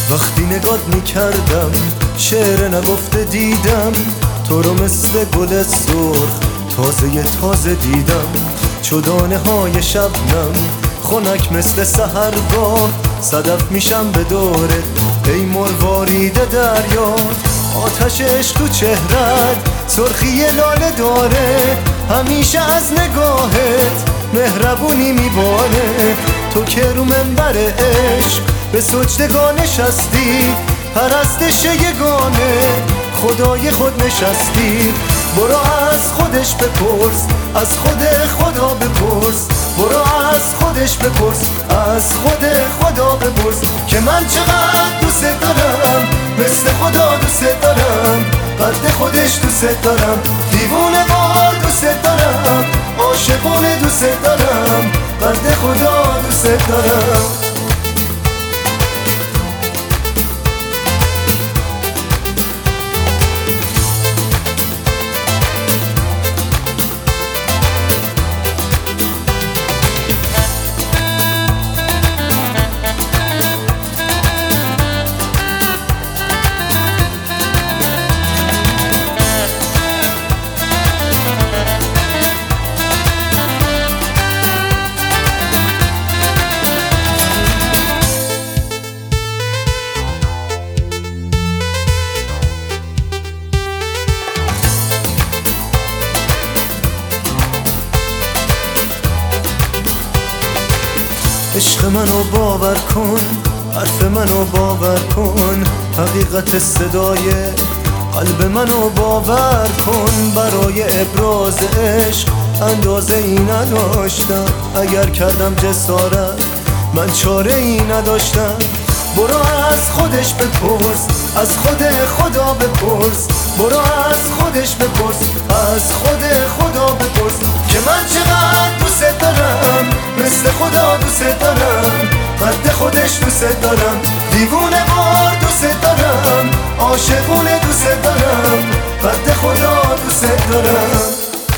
وقتی نگات میکردم شعر نگفته دیدم تو رو مثل گل سرخ تازه دیدم، چو دانه های شبنم خنک مثل سحرگاه صدف میشم به دورت ای مروارید دریا. آتش عشق تو چهرت سرخی لاله داره، همیشه از نگاهت مهربونی میباره. تو که رو منبر عشق به سجدگاه نشستی، پرستش یگانه خدای خود نشستی. برو از خودش بپرس، از خود خدا بپرس. برو از خودش بپرس، از خود خدا بپرس که من چقدر دوست دارم، مثل خدا دوست دارم، قد خودش دوست دارم. دیوونه وار دوست دارم، عاشقونه دوست دارم، قد خدا دوست دارم. عشق منو باور کن، حرف منو باور کن، حقیقت صدای قلب منو باور کن. برای ابراز عشق اندازه ای نداشتم، اگر کردم جسارت من چاره ای نداشتم. برو از خودش بپرس، از خود خدا بپرس. برو از خودش بپرس، از خود خدا بپرس که من چقدر دوست دارم، مثل خدا دوست دارم، قد خودش دوست دارم. دیوونه وار دوست دارم، عاشقونه دوست دارم، قد خدا دوست دارم.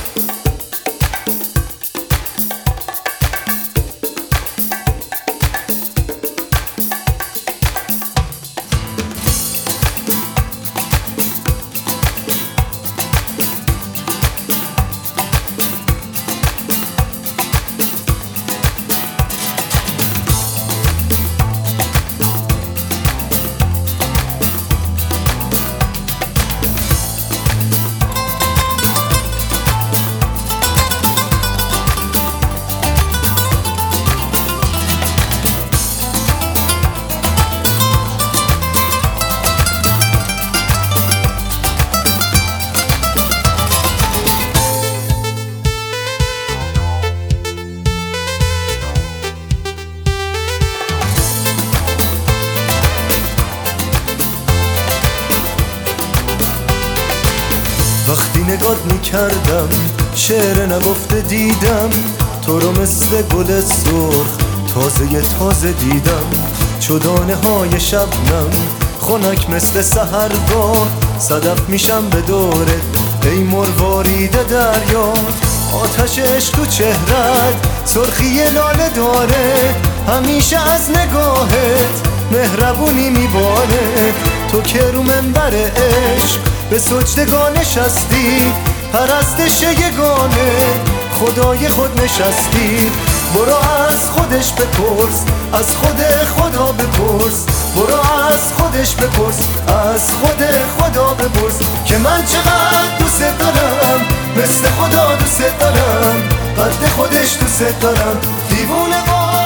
وقتی نگات میکردم شعر نگفته دیدم تو رو مثل گل سرخ تازه دیدم، چو دانه های شبنم خنک مثل سحرگاه صدف میشم به دورت ای مروارید دریا. آتش عشق تو چهرت سرخی لاله داره، همیشه از نگاهت مهربونی میباره. تو که رو منبر عشق به سجدگاه نشستی، پرستش یگانه خدای خود نشستی. برو از خودش بپرس، از خود خدا بپرس. برو از خودش بپرس، از خود خدا بپرس که من چقدر دوست دارم، مثل خدا دوست دارم، قد خودش دوست دارم. دیوونه